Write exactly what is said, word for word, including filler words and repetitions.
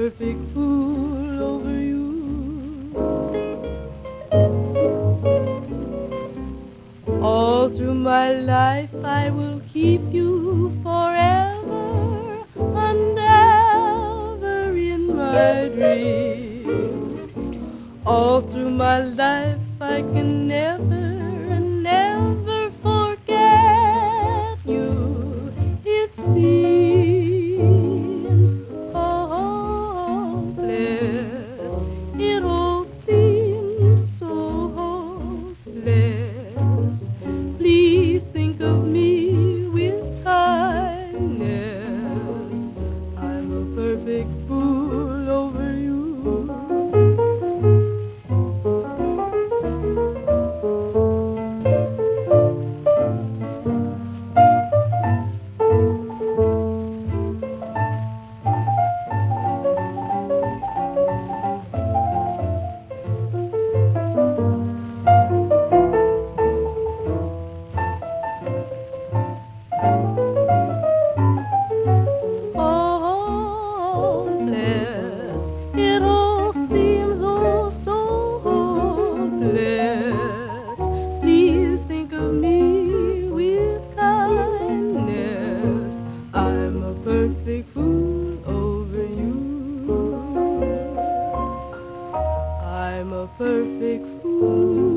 perfect fool over you. All through my life I will keep you forever and ever in my dreams. All through my life I can never, never forget you. It seems hopeless. It all seems so hopeless. Please think of me with kindness. I'm a perfect fool over you. Hopeless. It all seems oh so hopeless. Please think of me with kindness. I'm a perfect fool over you. I'm a perfect fool.